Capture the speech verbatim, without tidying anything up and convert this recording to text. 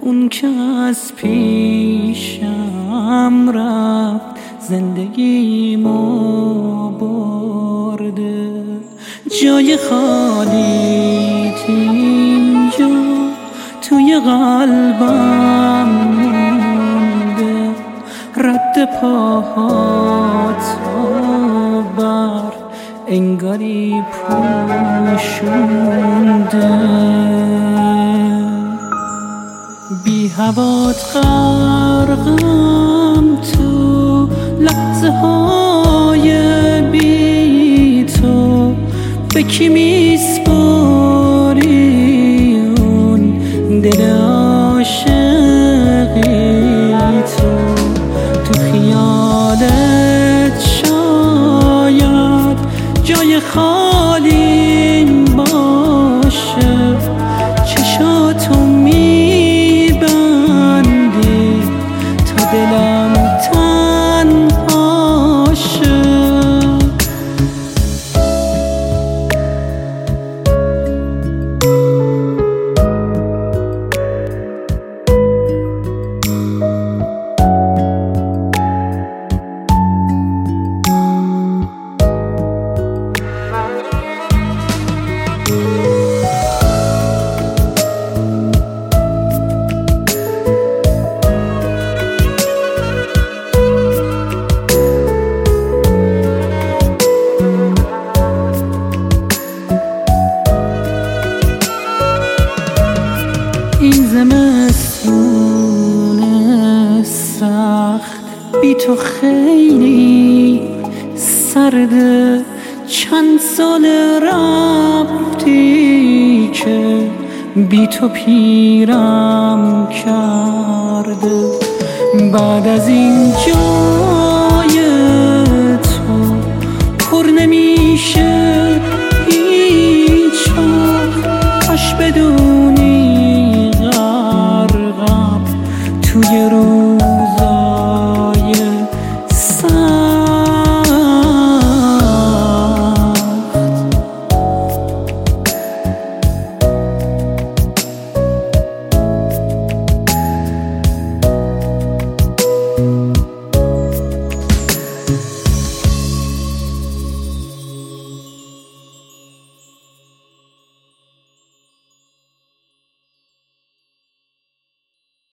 اون که از پیشم رفت زندگیمو برده. جای خالی اینجا توی قلبم مونده، رد پاهاتو بر انگاری پوشونده. بی هوات غرقم تو لحظه های بی تو، به کی میسپاری اون دل عاشقی تو؟ تو خیالت شاید جای خالی باشه، چشاتو میبندی تا دلم تنها شه. این زمستون سخت بی تو خیلی سرده، چند سال رفتی که بی تو پیرم کرده. بعد از اینجا